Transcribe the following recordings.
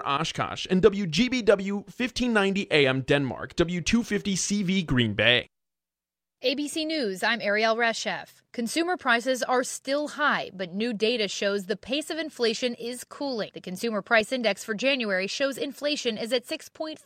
Oshkosh, and WGBW 1590 AM Denmark, W250 CV Green Bay. ABC News, I'm Ariel Reshef. Consumer prices are still high, but new data shows the pace of inflation is cooling. The Consumer Price Index for January shows inflation is at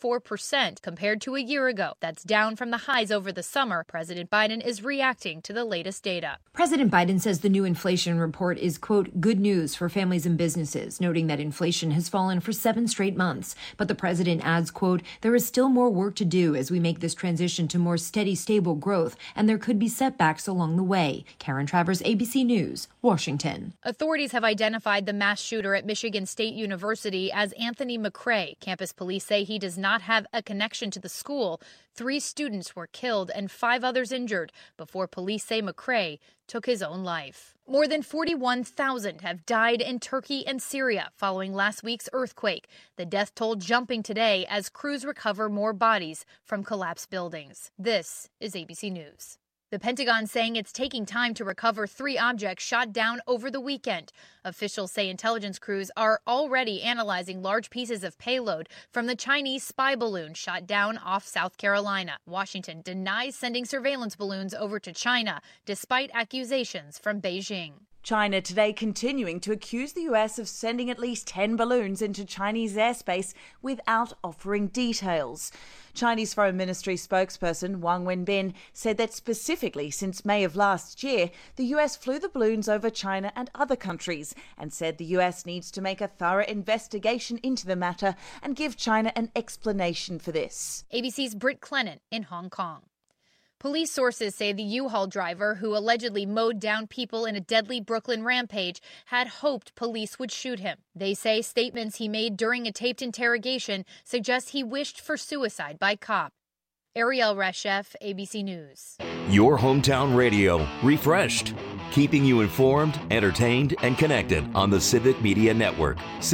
6.4% compared to a year ago. That's down from the highs over the summer. President Biden is reacting to the latest data. President Biden says the new inflation report is, quote, good news for families and businesses, noting that inflation has fallen for 7 straight months. But the president adds, quote, there is still more work to do as we make this transition to more steady, stable growth, and there could be setbacks along the way. Karen Travers, ABC News, Washington. Authorities have identified the mass shooter at Michigan State University as Anthony McRae. Campus police say he does not have a connection to the school. 3 students were killed and 5 others injured before police say McRae took his own life. More than 41,000 have died in Turkey and Syria following last week's earthquake. The death toll jumping today as crews recover more bodies from collapsed buildings. This is ABC News. The Pentagon saying it's taking time to recover 3 objects shot down over the weekend. Officials say intelligence crews are already analyzing large pieces of payload from the Chinese spy balloon shot down off South Carolina. Washington denies sending surveillance balloons over to China, despite accusations from Beijing. China today continuing to accuse the U.S. of sending at least 10 balloons into Chinese airspace without offering details. Chinese Foreign Ministry spokesperson Wang Wenbin said that specifically since May of last year, the U.S. flew the balloons over China and other countries and said the U.S. needs to make a thorough investigation into the matter and give China an explanation for this. ABC's Britt Clennon in Hong Kong. Police sources say the U-Haul driver who allegedly mowed down people in a deadly Brooklyn rampage had hoped police would shoot him. They say statements he made during a taped interrogation suggest he wished for suicide by cop. Ariel Reshef, ABC News. Your hometown radio, refreshed. Keeping you informed, entertained, and connected on the Civic Media Network.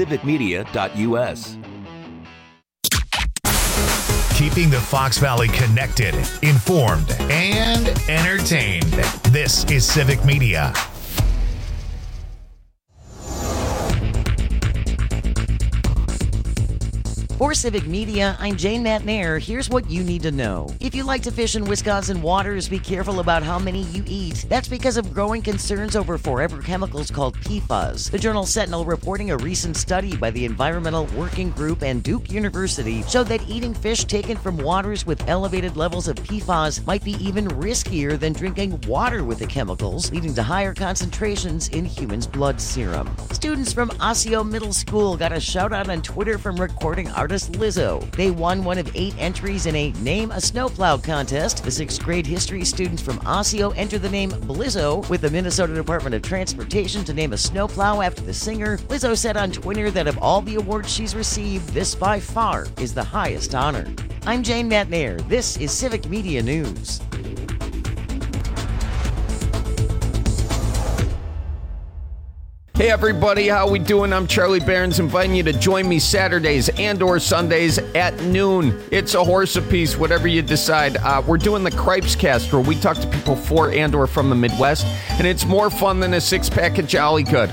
civicmedia.us. Keeping the Fox Valley connected, informed, and entertained. This is Civic Media. For Civic Media, I'm Jane Matnair. Here's what you need to know. If you like to fish in Wisconsin waters, be careful about how many you eat. That's because of growing concerns over forever chemicals called PFAS. The journal Sentinel reporting a recent study by the Environmental Working Group and Duke University showed that eating fish taken from waters with elevated levels of PFAS might be even riskier than drinking water with the chemicals, leading to higher concentrations in humans' blood serum. Students from Osseo Middle School got a shout out on Twitter from recording artist Lizzo. They won one of 8 entries in a Name a Snowplow contest. The 6th grade history students from Osseo entered the name Blizzo with the Minnesota Department of Transportation to name a snowplow after the singer. Lizzo said on Twitter that of all the awards she's received, this by far is the highest honor. I'm Jane Matnair. This is Civic Media News. Hey everybody, how we doing? I'm Charlie Behrens, inviting you to join me Saturdays and or Sundays at noon. It's a horse apiece, whatever you decide. We're doing the Cripes Cast, where we talk to people for and or from the Midwest, and it's more fun than a 6-pack of Jolly Good.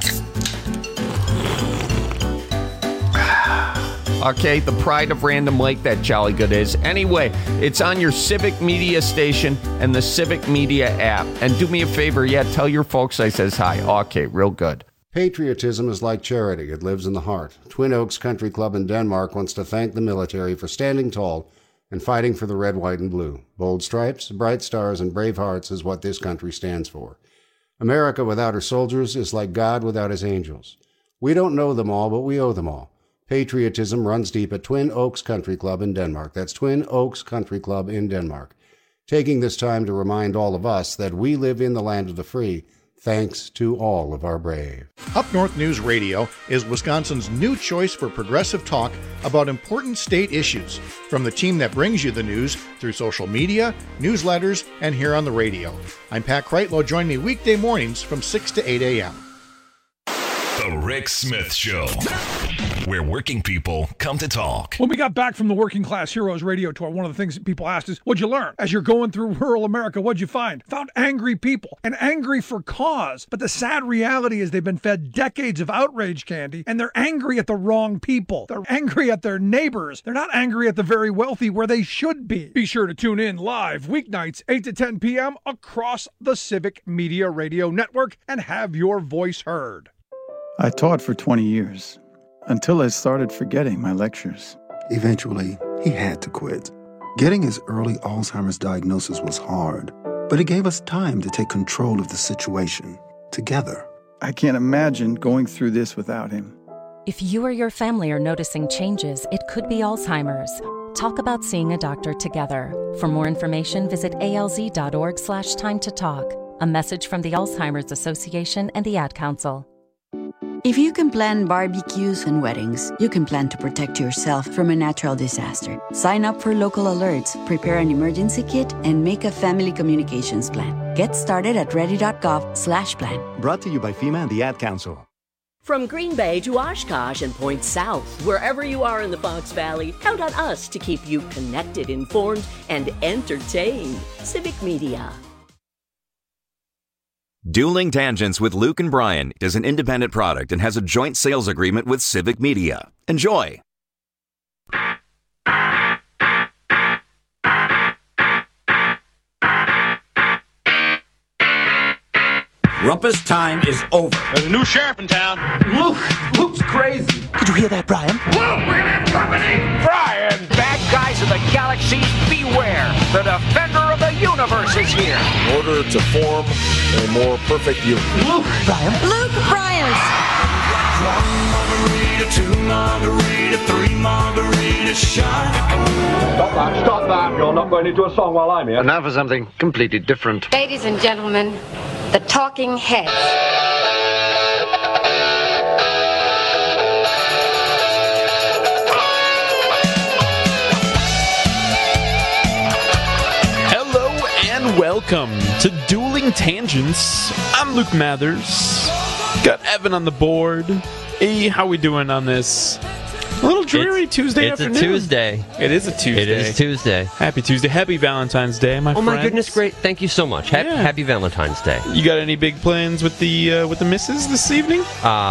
Okay, the pride of Random Lake, that Jolly Good is. Anyway, it's on your Civic Media station and the Civic Media app. And do me a favor, tell your folks I says hi. Okay, real good. Patriotism is like charity. It lives in the heart. Twin Oaks Country Club in Denmark wants to thank the military for standing tall and fighting for the red, white, and blue. Bold stripes, bright stars, and brave hearts is what this country stands for. America without her soldiers is like God without his angels. We don't know them all, but we owe them all. Patriotism runs deep at Twin Oaks Country Club in Denmark. That's Twin Oaks Country Club in Denmark. Taking this time to remind all of us that we live in the land of the free, thanks to all of our brave. Up North News Radio is Wisconsin's new choice for progressive talk about important state issues, from the team that brings you the news through social media, newsletters, and here on the radio. I'm Pat Kreitlow. Join me weekday mornings from 6 to 8 a.m. The Rick Smith Show. where working people come to talk. When we got back from the Working Class Heroes radio tour, one of the things that people asked is, what'd you learn? As you're going through rural America, what'd you find? Found angry people, and angry for cause. But the sad reality is they've been fed decades of outrage candy, and they're angry at the wrong people. They're angry at their neighbors. They're not angry at the very wealthy where they should be. Be sure to tune in live weeknights 8 to 10 p.m. across the Civic Media Radio Network and have your voice heard. I taught for 20 years. Until I started forgetting my lectures. Eventually, he had to quit. Getting his early Alzheimer's diagnosis was hard, but it gave us time to take control of the situation together. I can't imagine going through this without him. If you or your family are noticing changes, it could be Alzheimer's. Talk about seeing a doctor together. For more information, visit alz.org/time to talk. A message from the Alzheimer's Association and the Ad Council. If you can plan barbecues and weddings, you can plan to protect yourself from a natural disaster. Sign up for local alerts, prepare an emergency kit, and make a family communications plan. Get started at ready.gov/plan. Brought to you by FEMA and the Ad Council. From Green Bay to Oshkosh and points south, wherever you are in the Fox Valley, count on us to keep you connected, informed, and entertained. Civic Media. Dueling Tangents with Luke and Brian is an independent product and has a joint sales agreement with Civic Media. Enjoy! Rumpus time is over. There's a new sheriff in town. Luke's crazy. Did you hear that, Brian? Luke, we're gonna have company! Brian, bad guys of the galaxy, beware. The defender of the universe is here. In order to form a more perfect union. Luke, Brian. Luke Bryans. 1 margarita, 2 margarita, 3 margarita shot. Stop that. You're not going into a song while I'm here. And now for something completely different. Ladies and gentlemen, the Talking Heads. Hello and welcome to Dueling Tangents. I'm Luke Mathers. Got Evan on the board. Hey, how we doing on this? A little dreary Tuesday afternoon. It's a Tuesday. It is a Tuesday. It is Tuesday. Happy Tuesday. Happy Valentine's Day, my friends. Oh, my goodness, great. Thank you so much. Happy Valentine's Day. You got any big plans with the missus this evening?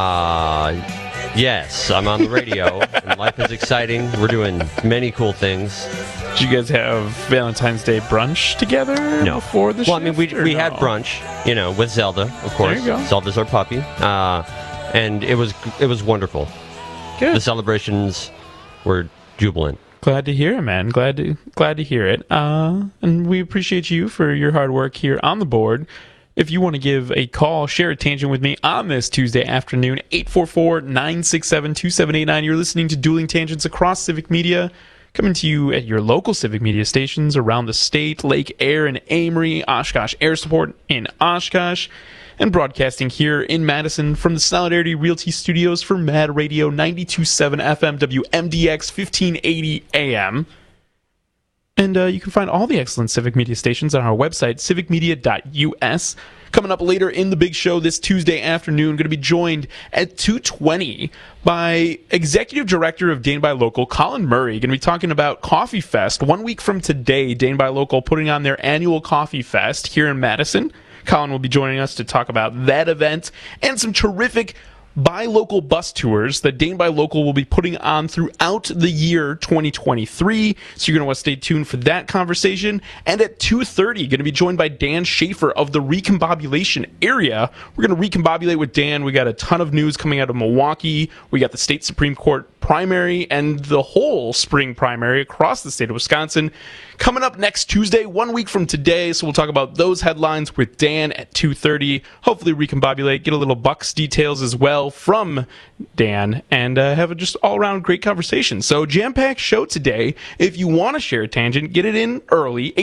Yes. I'm on the radio, and life is exciting. We're doing many cool things. Did you guys have Valentine's Day brunch together before the show? Well, I mean, we had brunch, with Zelda, of course. There you go. Zelda's our puppy. And it was wonderful. Good. The celebrations were jubilant. Glad to hear it, man. Glad to hear it. And we appreciate you for your hard work here on the board. If you want to give a call, share a tangent with me on this Tuesday afternoon, 844-967-2789. You're listening to Dueling Tangents across Civic Media, coming to you at your local Civic Media stations around the state, Lake Air in Amory, Oshkosh Air Support in Oshkosh, and broadcasting here in Madison from the Solidarity Realty Studios for Mad Radio 92.7 FM WMDX 1580 AM. And you can find all the excellent Civic Media stations on our website, civicmedia.us. Coming up later in the big show this Tuesday afternoon, going to be joined at 2:20 by Executive Director of Dane by Local, Colin Murray. Going to be talking about Coffee Fest. 1 week from today, Dane by Local putting on their annual Coffee Fest here in Madison. Colin will be joining us to talk about that event and some terrific Buy Local bus tours that Dane by Local will be putting on throughout the year 2023. So you're going to want to stay tuned for that conversation. And at 2:30, going to be joined by Dan Schaefer of the Recombobulation area. We're going to recombobulate with Dan. We got a ton of news coming out of Milwaukee. We got the state Supreme Court primary and the whole spring primary across the state of Wisconsin coming up next Tuesday, 1 week from today. So we'll talk about those headlines with Dan at 2:30. Hopefully recombobulate, get a little Bucks details as well from Dan, and have a just all-around great conversation. So jam-packed show today. If you want to share a tangent, get it in early,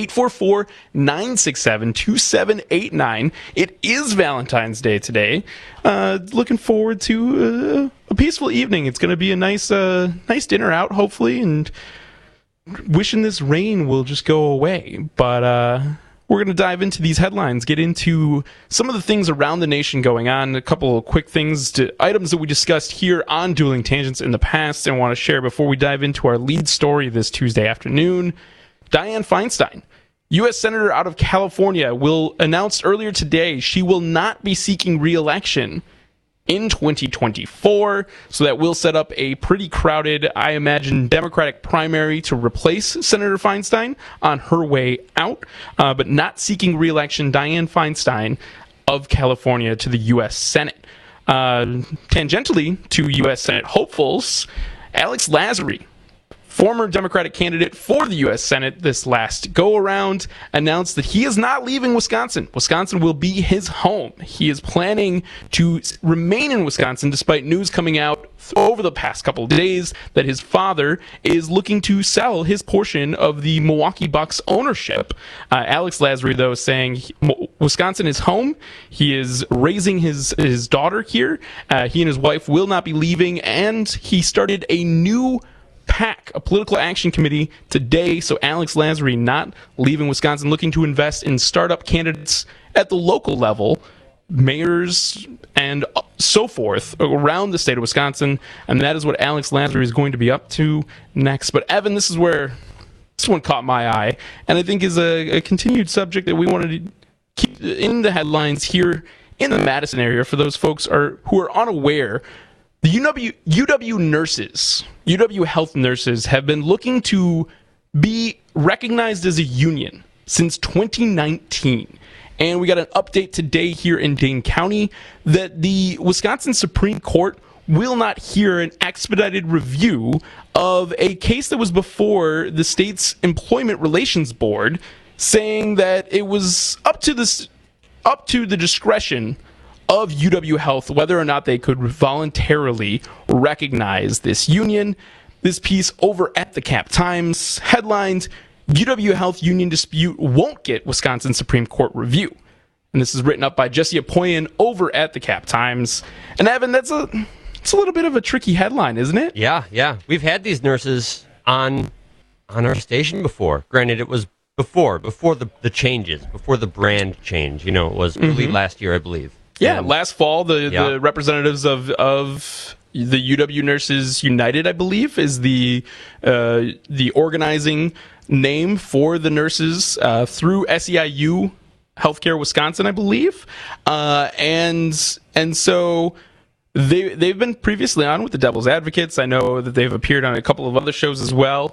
844-967-2789. It is Valentine's Day today. Looking forward to a peaceful evening. It's going to be a nice dinner out, hopefully, and wishing this rain will just go away. But we're going to dive into these headlines, get into some of the things around the nation going on, a couple of quick items that we discussed here on Dueling Tangents in the past and want to share before we dive into our lead story this Tuesday afternoon. Dianne Feinstein, U.S. Senator out of California, announced earlier today she will not be seeking re-election in 2024, so that will set up a pretty crowded, I imagine, Democratic primary to replace Senator Feinstein on her way out, but not seeking re-election, Dianne Feinstein of California to the U.S. Senate. Tangentially to U.S. Senate hopefuls, Alex Lasry, former Democratic candidate for the U.S. Senate this last go-around, announced that he is not leaving Wisconsin. Wisconsin will be his home. He is planning to remain in Wisconsin despite news coming out over the past couple of days that his father is looking to sell his portion of the Milwaukee Bucks ownership. Alex Lasry, though, saying Wisconsin is home. He is raising his daughter here. He and his wife will not be leaving, and he started a new PAC, a political action committee, today. So Alex Lasry not leaving Wisconsin, looking to invest in startup candidates at the local level, mayors and so forth around the state of Wisconsin. And that is what Alex Lasry is going to be up to next. But Evan, this is where this one caught my eye, and I think is a continued subject that we wanted to keep in the headlines here in the Madison area for those folks who are unaware. The UW nurses, UW Health nurses, have been looking to be recognized as a union since 2019. And we got an update today here in Dane County that the Wisconsin Supreme Court will not hear an expedited review of a case that was before the state's Employment Relations Board, saying that it was up to the discretion of UW Health whether or not they could voluntarily recognize this union. This piece over at the Cap Times headlined, UW Health union dispute won't get Wisconsin Supreme Court review. And this is written up by Jesse Apoyan over at the Cap Times. And Evan, it's a little bit of a tricky headline, isn't it? Yeah. We've had these nurses on our station before. Granted, it was before the changes, before the brand change. It was early last year, I believe. Yeah, last fall, the representatives of the UW Nurses United, I believe, is the organizing name for the nurses through SEIU Healthcare Wisconsin, I believe, and so they've been previously on with the Devil's Advocates. I know that they've appeared on a couple of other shows as well,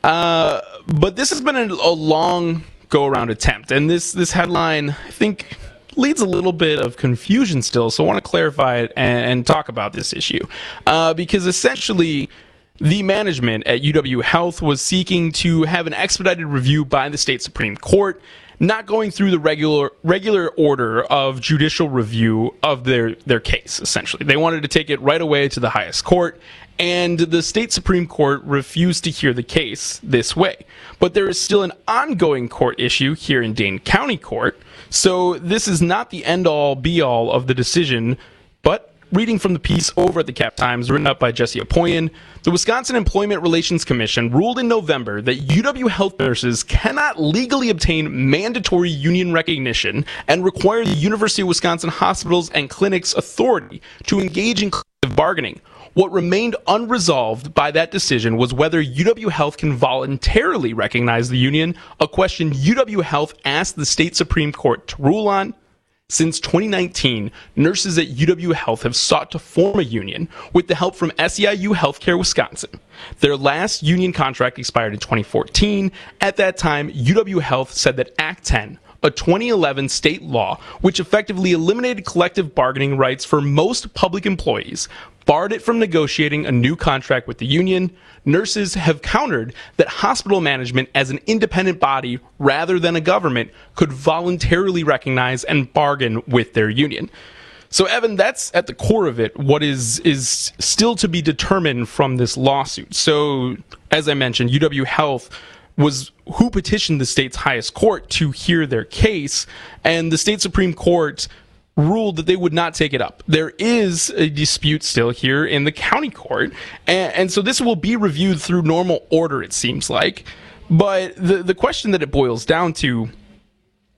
but this has been a long go-around attempt, and this headline, I think, leads a little bit of confusion still, so I want to clarify it and talk about this issue. Because essentially, the management at UW Health was seeking to have an expedited review by the state Supreme Court, not going through the regular order of judicial review of their case, essentially. They wanted to take it right away to the highest court, and the state Supreme Court refused to hear the case this way. But there is still an ongoing court issue here in Dane County Court, so this is not the end-all, be-all of the decision. But reading from the piece over at the Cap Times, written up by Jesse Apoyan, the Wisconsin Employment Relations Commission ruled in November that UW Health nurses cannot legally obtain mandatory union recognition and require the University of Wisconsin Hospitals and Clinics Authority to engage in collective bargaining. What remained unresolved by that decision was whether UW Health can voluntarily recognize the union, a question UW Health asked the state Supreme Court to rule on. Since 2019, nurses at UW Health have sought to form a union with the help from SEIU Healthcare Wisconsin. Their last union contract expired in 2014. At that time, UW Health said that Act 10, a 2011 state law which effectively eliminated collective bargaining rights for most public employees, barred it from negotiating a new contract with the union. Nurses have countered that hospital management as an independent body rather than a government could voluntarily recognize and bargain with their union. So, Evan, that's at the core of it, what is still to be determined from this lawsuit. So, as I mentioned, UW Health was who petitioned the state's highest court to hear their case, and the state Supreme Court ruled that they would not take it up. There is a dispute still here in the county court, and so this will be reviewed through normal order, it seems like. But the question that it boils down to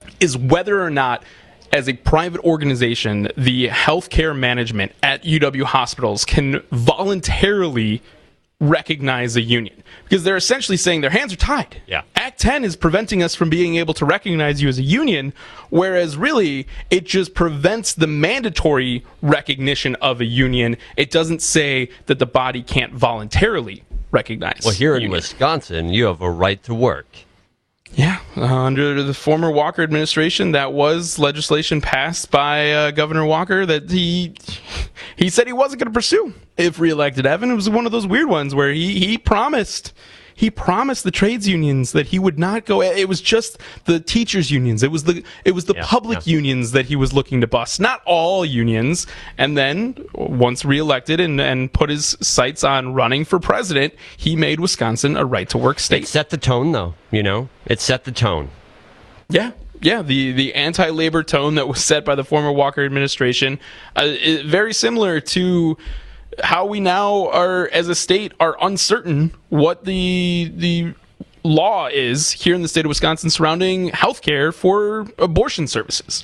is whether or not, as a private organization, the healthcare management at UW hospitals can voluntarily recognize a union, because they're essentially saying their hands are tied. Yeah. Act 10 is preventing us from being able to recognize you as a union, whereas really it just prevents the mandatory recognition of a union. It doesn't say that the body can't voluntarily recognize. Well, here in Wisconsin, you have a right to work. Yeah, under the former Walker administration, that was legislation passed by Governor Walker that he said he wasn't going to pursue if reelected. Evan, it was one of those weird ones where he promised the trades unions that he would not go. It was just the teachers unions. It was the public unions that he was looking to bust, not all unions. And then once reelected and put his sights on running for president, he made Wisconsin a right to work state. It set the tone, though. It set the tone. Yeah. Yeah, the anti-labor tone that was set by the former Walker administration, very similar to how we now are, as a state, are uncertain what the law is here in the state of Wisconsin surrounding healthcare for abortion services.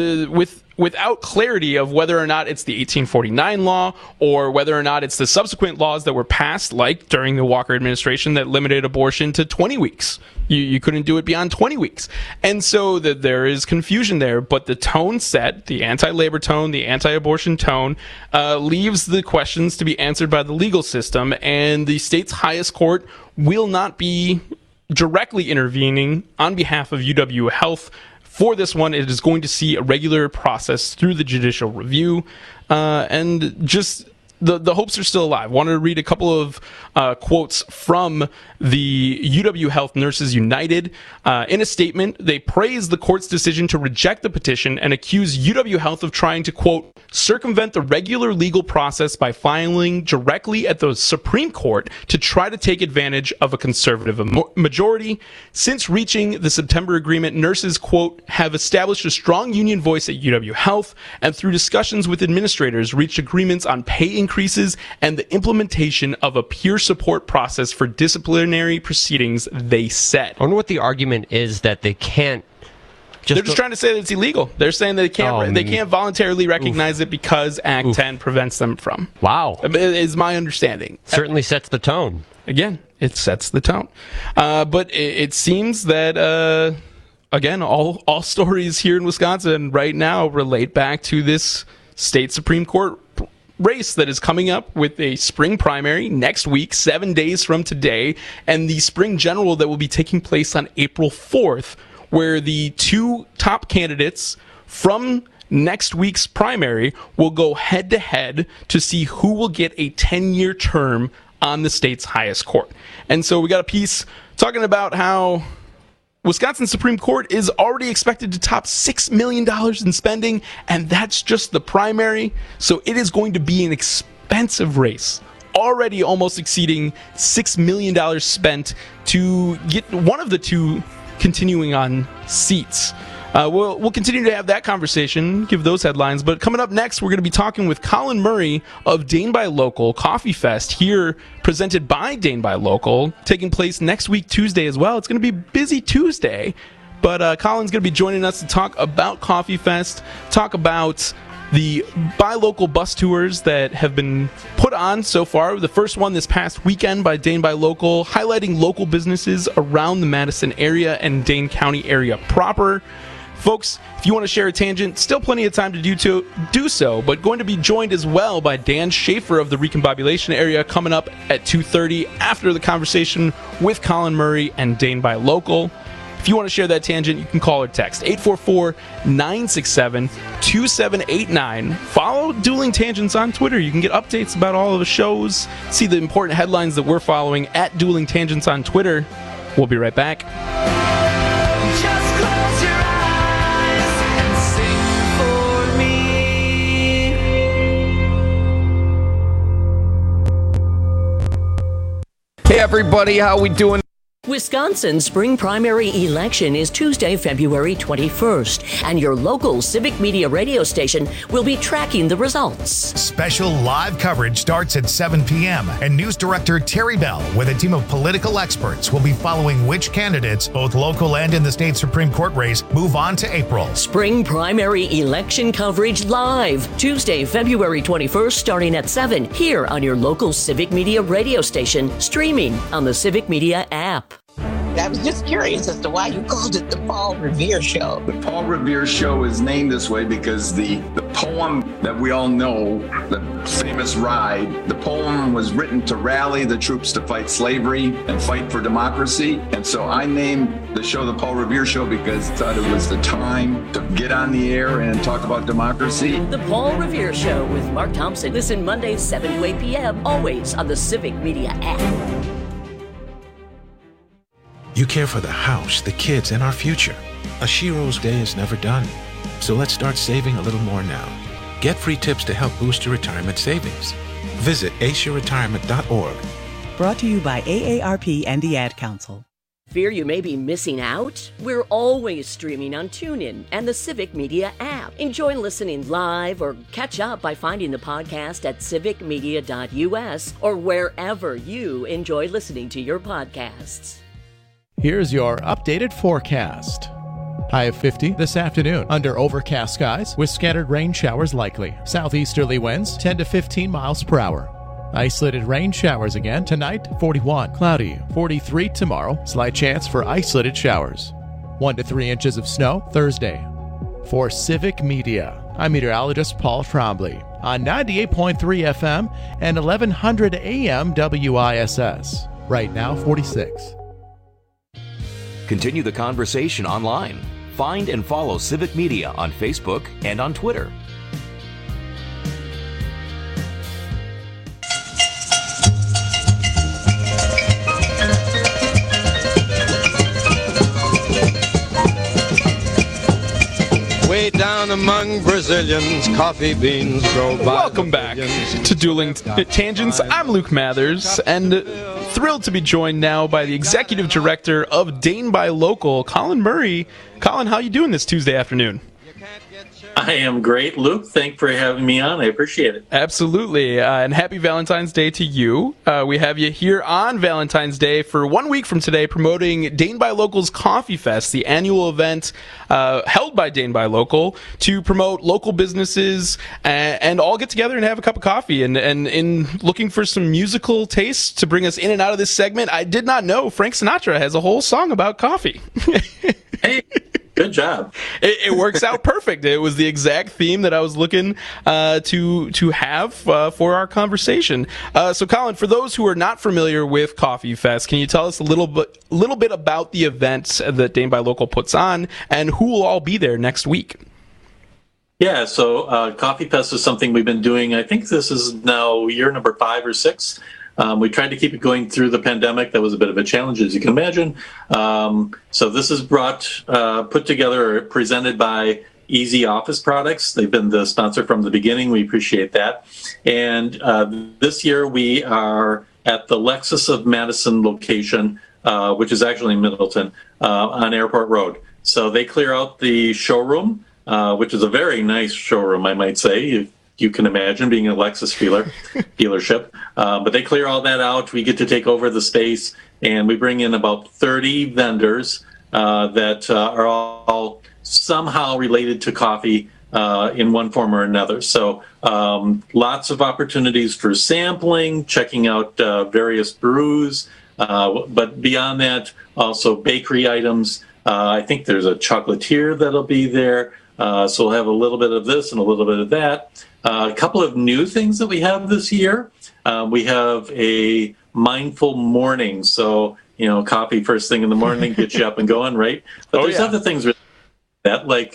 Without clarity of whether or not it's the 1849 law or whether or not it's the subsequent laws that were passed, like during the Walker administration, that limited abortion to 20 weeks. You couldn't do it beyond 20 weeks. And so that there is confusion there, but the tone set, the anti-labor tone, the anti-abortion tone, leaves the questions to be answered by the legal system, and the state's highest court will not be directly intervening on behalf of UW Health. For this one, it is going to see a regular process through the judicial review, and just the hopes are still alive. Want to read a couple of quotes from the UW Health Nurses United. In a statement, they praised the court's decision to reject the petition and accuse UW Health of trying to, quote, circumvent the regular legal process by filing directly at the Supreme Court to try to take advantage of a conservative majority. Since reaching the September agreement, nurses, quote, have established a strong union voice at UW Health, and through discussions with administrators, reached agreements on pay increases and the implementation of a peer support process for disciplinary proceedings, they said. I wonder what the argument is that they can't. They're just trying to say that it's illegal. They're saying they can't voluntarily recognize it because Act 10 prevents them from. Wow. Is my understanding. Certainly sets the tone. Again, it sets the tone. But it seems that, again, all stories here in Wisconsin right now relate back to this state Supreme Court race that is coming up with a spring primary next week, 7 days from today, and the spring general that will be taking place on April 4th, where the two top candidates from next week's primary will go head-to-head to see who will get a 10-year term on the state's highest court. And so we got a piece talking about how Wisconsin Supreme Court is already expected to top $6 million in spending, and that's just the primary. So it is going to be an expensive race, already almost exceeding $6 million spent to get one of the two continuing on seats. We'll continue to have that conversation, give those headlines. But coming up next, we're going to be talking with Colin Murray of Dane by Local Coffee Fest, here presented by Dane by Local, taking place next week, Tuesday as well. It's going to be a busy Tuesday. But Colin's going to be joining us to talk about Coffee Fest, talk about the Buy Local bus tours that have been put on so far. The first one this past weekend by Dane by Local, highlighting local businesses around the Madison area and Dane County area proper. Folks, if you want to share a tangent, still plenty of time to do so, but going to be joined as well by Dan Schaefer of the Recombobulation area coming up at 2:30 after the conversation with Colin Murray and Dane by Local. If you want to share that tangent, you can call or text 844-967-2789. Follow Dueling Tangents on Twitter. You can get updates about all of the shows, see the important headlines that we're following at Dueling Tangents on Twitter. We'll be right back. Hey everybody, how we doing? Wisconsin's spring primary election is Tuesday, February 21st, and your local Civic Media radio station will be tracking the results. Special live coverage starts at 7 p.m., and News Director Terry Bell, with a team of political experts, will be following which candidates, both local and in the state Supreme Court race, move on to April. Spring primary election coverage live, Tuesday, February 21st, starting at 7, here on your local Civic Media radio station, streaming on the Civic Media app. I was just curious as to why you called it the Paul Revere Show. The Paul Revere Show is named this way because the poem that we all know, the famous Ride, the poem was written to rally the troops to fight slavery and fight for democracy. And so I named the show the Paul Revere Show because I thought it was the time to get on the air and talk about democracy. The Paul Revere Show with Mark Thompson. Listen Mondays 7 to 8 p.m. always on the Civic Media app. You care for the house, the kids, and our future. A Shiro's day is never done. So let's start saving a little more now. Get free tips to help boost your retirement savings. Visit aceyourretirement.org. Brought to you by AARP and the Ad Council. Fear you may be missing out? We're always streaming on TuneIn and the Civic Media app. Enjoy listening live or catch up by finding the podcast at civicmedia.us or wherever you enjoy listening to your podcasts. Here's your updated forecast. High of 50 this afternoon under overcast skies with scattered rain showers likely. Southeasterly winds 10 to 15 miles per hour. Isolated rain showers again tonight, 41. Cloudy, 43 tomorrow. Slight chance for isolated showers. 1 to 3 inches of snow Thursday. For Civic Media, I'm meteorologist Paul Trombley on 98.3 FM and 1100 AM WISS. Right now, 46. Continue the conversation online. Find and follow Civic Media on Facebook and on Twitter. Way down among Brazilians, coffee beans grow by. Welcome back to Dueling Tangents. I'm Luke Mathers, and thrilled to be joined now by the Executive Director of Dane by Local, Colin Murray. Colin, how you doing this Tuesday afternoon? I am great, Luke. Thanks for having me on. I appreciate it. Absolutely. And happy Valentine's Day to you. We have you here on Valentine's Day for 1 week from today promoting Dane by Local's Coffee Fest, the annual event held by Dane by Local to promote local businesses and all get together and have a cup of coffee. And in looking for some musical tastes to bring us in and out of this segment, I did not know Frank Sinatra has a whole song about coffee. Hey. Good job. It works out perfect. It was the exact theme that I was looking to have for our conversation. So, Colin, for those who are not familiar with Coffee Fest, can you tell us a little bit about the events that Dane by Local puts on and who will all be there next week? Yeah, so Coffee Fest is something we've been doing. I think this is now year number 5 or 6. We tried to keep it going through the pandemic. That was a bit of a challenge, as you can imagine. So this is put together, presented by Easy Office Products. They've been the sponsor from the beginning. We appreciate that. And this year we are at the Lexus of Madison location, which is actually in Middleton, on Airport Road. So they clear out the showroom, which is a very nice showroom, I might say. You can imagine being a Lexus dealership. But they clear all that out. We get to take over the space, and we bring in about 30 vendors that are all somehow related to coffee in one form or another. So lots of opportunities for sampling, checking out various brews, but beyond that, also bakery items. I think there's a chocolatier that'll be there. So we'll have a little bit of this and a little bit of that. A couple of new things that we have this year. We have a mindful morning. So, coffee first thing in the morning gets you up and going, right? But there's other things that, like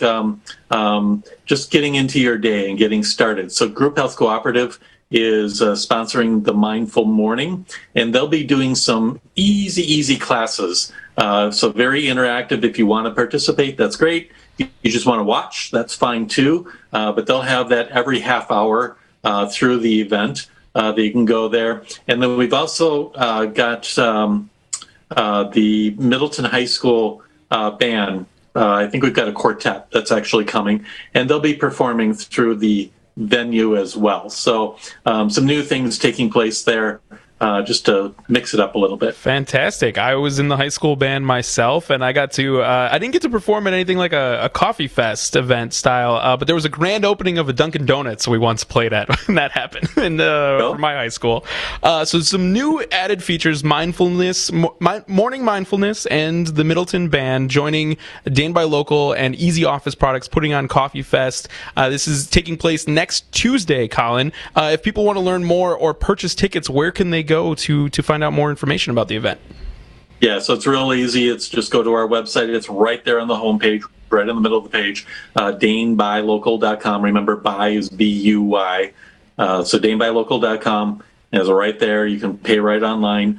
just getting into your day and getting started. So Group Health Cooperative is sponsoring the Mindful Morning, and they'll be doing some easy classes. So very interactive. If you want to participate, that's great. You just want to watch, that's fine too. But they'll have that every half hour through the event that you can go there. And then we've also got the Middleton High School band. I think we've got a quartet that's actually coming, and they'll be performing through the venue as well. So some new things taking place there. Just to mix it up a little bit. Fantastic. I was in the high school band myself, and I got to, I didn't get to perform at anything like a Coffee Fest event style, but there was a grand opening of a Dunkin' Donuts we once played at when that happened for my high school. So some new added features, mindfulness, morning mindfulness, and the Middleton band joining Dane by Local and Easy Office Products putting on Coffee Fest. This is taking place next Tuesday, Colin. If people want to learn more or purchase tickets, where can they go to find out more information about the event? Yeah, so it's real easy. It's just go to our website. It's right there on the homepage, right in the middle of the page, DaneBuyLocal.com. Remember, buy is B-U-Y. So DaneBuyLocal.com is right there. You can pay right online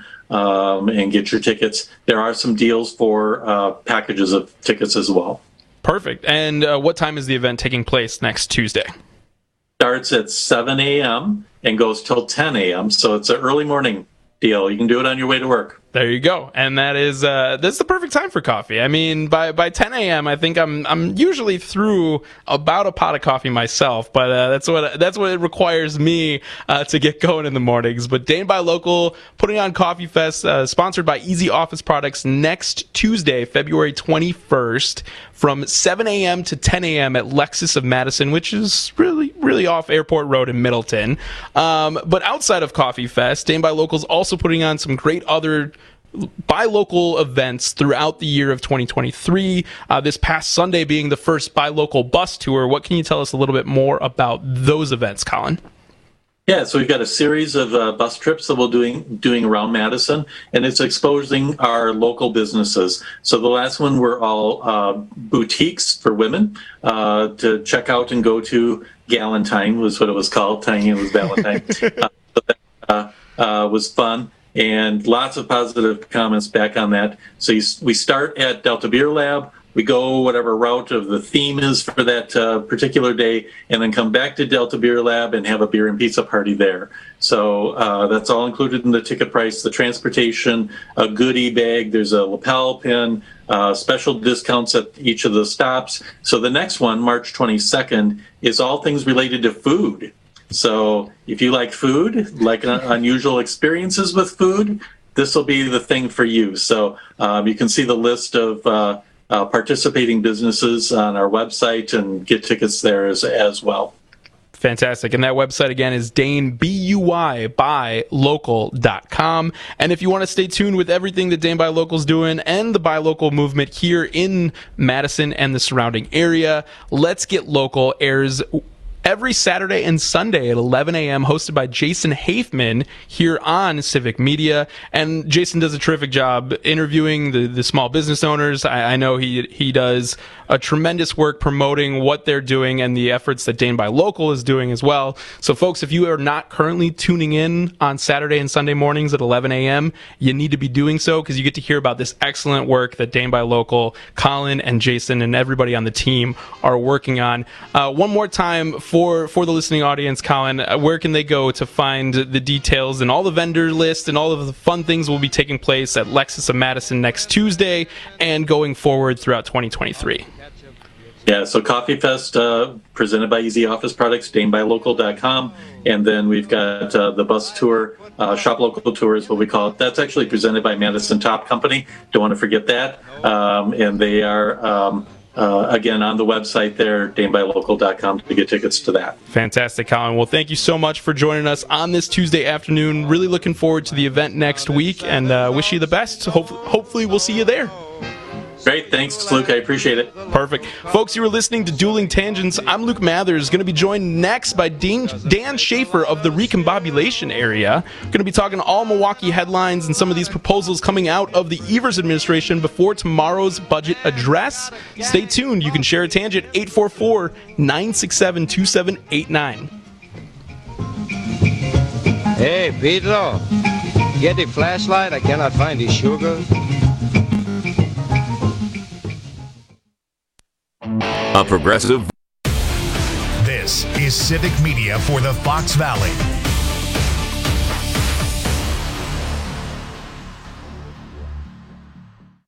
and get your tickets. There are some deals for packages of tickets as well. Perfect. And what time is the event taking place next Tuesday? Starts at 7 a.m. and goes till 10 a.m. So it's an early morning deal. You can do it on your way to work. There you go. And that's the perfect time for coffee. I mean, by 10 a.m., I think I'm usually through about a pot of coffee myself, but that's what it requires me to get going in the mornings. But Dane by Local putting on Coffee Fest, sponsored by Easy Office Products, next Tuesday, February 21st, from 7 a.m. to 10 a.m. at Lexus of Madison, which is really off Airport Road in Middleton. But outside of Coffee Fest, Dane by Local is also putting on some great other Buy Local events throughout the year of 2023. This past Sunday being the first Buy Local bus tour. What can you tell us a little bit more about those events, Colin? Yeah, so we've got a series of bus trips that we'll doing around Madison, and it's exposing our local businesses. So the last one were all boutiques for women to check out and go to. Galentine was what it was called. Tiny was Valentine. So that was fun. And lots of positive comments back on that. So we start at Delta Beer Lab. We go whatever route of the theme is for that particular day, and then come back to Delta Beer Lab and have a beer and pizza party there. So that's all included in the ticket price, the transportation, a goodie bag, there's a lapel pin, special discounts at each of the stops. So the next one, March 22nd, is all things related to food. So if you like food, like unusual experiences with food, this will be the thing for you. So you can see the list of participating businesses on our website and get tickets there as well. Fantastic. And that website again is Dane, B-U-Y, buylocal.com. And if you want to stay tuned with everything that Dane by Local is doing and the Buy Local movement here in Madison and the surrounding area, Let's Get Local airs every Saturday and Sunday at 11 a.m., hosted by Jason Hafman here on Civic Media. And Jason does a terrific job interviewing the small business owners. I know he does a tremendous work promoting what they're doing and the efforts that Dane by Local is doing as well. So, folks, if you are not currently tuning in on Saturday and Sunday mornings at 11 a.m., you need to be doing so, because you get to hear about this excellent work that Dane by Local, Colin and Jason and everybody on the team are working on. One more time for the listening audience, Colin, where can they go to find the details and all the vendor list and all of the fun things will be taking place at Lexus of Madison next Tuesday and going forward throughout 2023? Yeah, so Coffee Fest presented by Easy Office Products, DaneBuyLocal.com, and then we've got the bus tour, Shop Local Tour is what we call it. That's actually presented by Madison Top Company. Don't want to forget that. And they are, again, on the website there, DaneBuyLocal.com, to get tickets to that. Fantastic, Colin. Well, thank you so much for joining us on this Tuesday afternoon. Really looking forward to the event next week, and wish you the best. Hopefully we'll see you there. Great. Thanks, Luke. I appreciate it. Perfect. Folks, you were listening to Dueling Tangents. I'm Luke Mathers, going to be joined next by Dan Schaefer of the Recombobulation area. Going to be talking all Milwaukee headlines and some of these proposals coming out of the Evers administration before tomorrow's budget address. Stay tuned. You can share a tangent, 844-967-2789. Hey, Pedro. Get the flashlight. I cannot find the sugar. A progressive. This is Civic Media for the Fox Valley.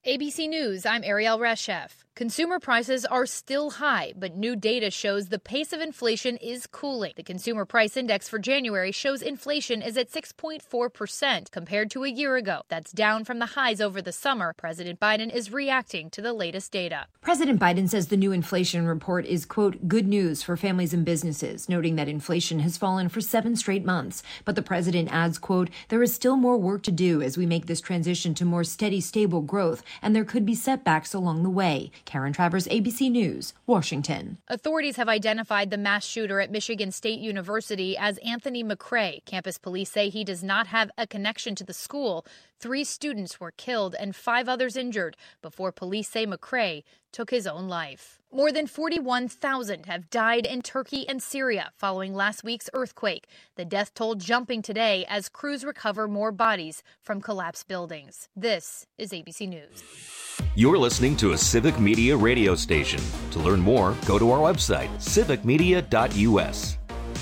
ABC News, I'm Ariel Reshef. Consumer prices are still high, but new data shows the pace of inflation is cooling. The Consumer Price Index for January shows inflation is at 6.4% compared to a year ago. That's down from the highs over the summer. President Biden is reacting to the latest data. President Biden says the new inflation report is, quote, good news for families and businesses, noting that inflation has fallen for 7 straight months. But the president adds, quote, there is still more work to do as we make this transition to more steady, stable growth, and there could be setbacks along the way. Karen Travers, ABC News, Washington. Authorities have identified the mass shooter at Michigan State University as Anthony McRae. Campus police say he does not have a connection to the school. 3 students were killed and 5 others injured before police say McRae took his own life. More than 41,000 have died in Turkey and Syria following last week's earthquake. The death toll jumping today as crews recover more bodies from collapsed buildings. This is ABC News. You're listening to a Civic Media radio station. To learn more, go to our website, civicmedia.us.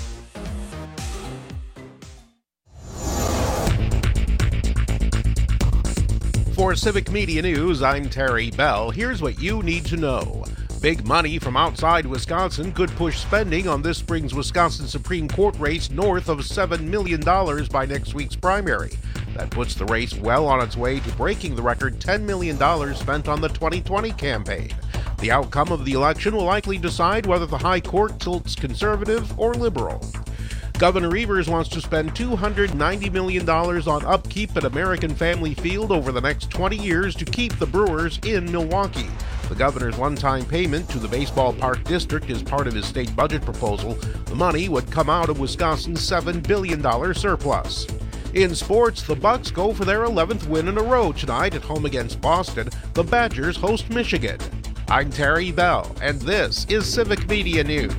For Civic Media News, I'm Terry Bell. Here's what you need to know. Big money from outside Wisconsin could push spending on this spring's Wisconsin Supreme Court race north of $7 million by next week's primary. That puts the race well on its way to breaking the record $10 million spent on the 2020 campaign. The outcome of the election will likely decide whether the High Court tilts conservative or liberal. Governor Evers wants to spend $290 million on upkeep at American Family Field over the next 20 years to keep the Brewers in Milwaukee. The governor's one-time payment to the baseball park district is part of his state budget proposal. The money would come out of Wisconsin's $7 billion surplus. In sports, the Bucks go for their 11th win in a row tonight at home against Boston. The Badgers host Michigan. I'm Terry Bell, and this is Civic Media News.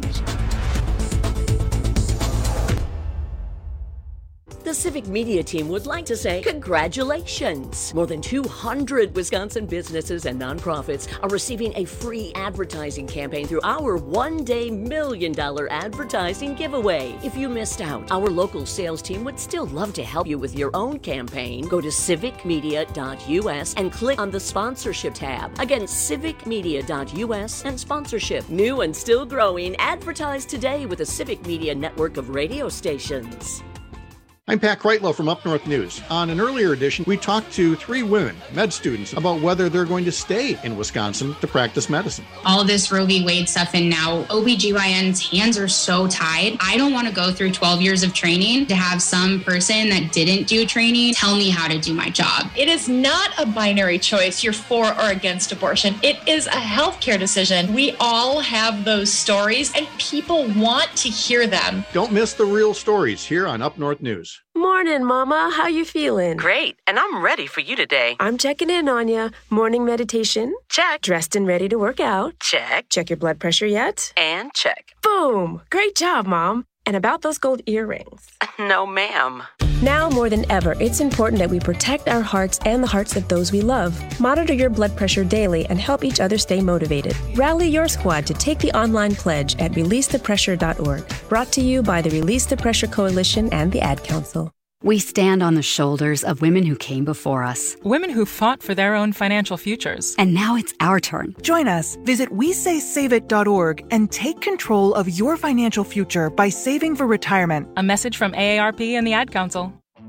The Civic Media team would like to say congratulations. More than 200 Wisconsin businesses and nonprofits are receiving a free advertising campaign through our one-day $1 million advertising giveaway. If you missed out, our local sales team would still love to help you with your own campaign. Go to civicmedia.us and click on the sponsorship tab. Again, civicmedia.us and sponsorship. New and still growing. Advertise today with the Civic Media network of radio stations. I'm Pat Kreitlow from Up North News. On an earlier edition, we talked to 3 women, med students, about whether they're going to stay in Wisconsin to practice medicine. All this Roe v. Wade stuff, and now OBGYN's hands are so tied. I don't want to go through 12 years of training to have some person that didn't do training tell me how to do my job. It is not a binary choice, you're for or against abortion. It is a healthcare decision. We all have those stories, and people want to hear them. Don't miss the real stories here on Up North News. Morning, Mama. How you feeling? Great, and I'm ready for you today. I'm checking in on you. Morning meditation? Check. Dressed and ready to work out? Check. Check your blood pressure yet? And check. Boom! Great job, Mom. And about those gold earrings? No, ma'am. Now more than ever, it's important that we protect our hearts and the hearts of those we love. Monitor your blood pressure daily and help each other stay motivated. Rally your squad to take the online pledge at releasethepressure.org. Brought to you by the Release the Pressure Coalition and the Ad Council. We stand on the shoulders of women who came before us. Women who fought for their own financial futures. And now it's our turn. Join us. Visit WeSaySaveIt.org and take control of your financial future by saving for retirement. A message from AARP and the Ad Council.